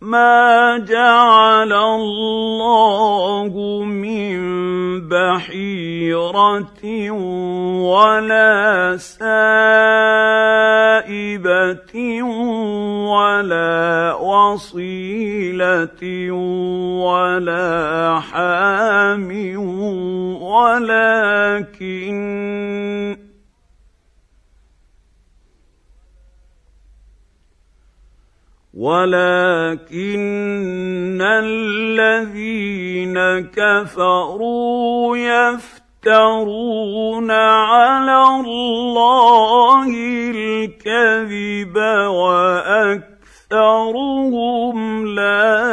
ما جعل الله من بحيرة ولا سائبة ولا وصيلة ولا حام ولكن الذين كفروا يفترون على الله الكذب وأكثرهم لا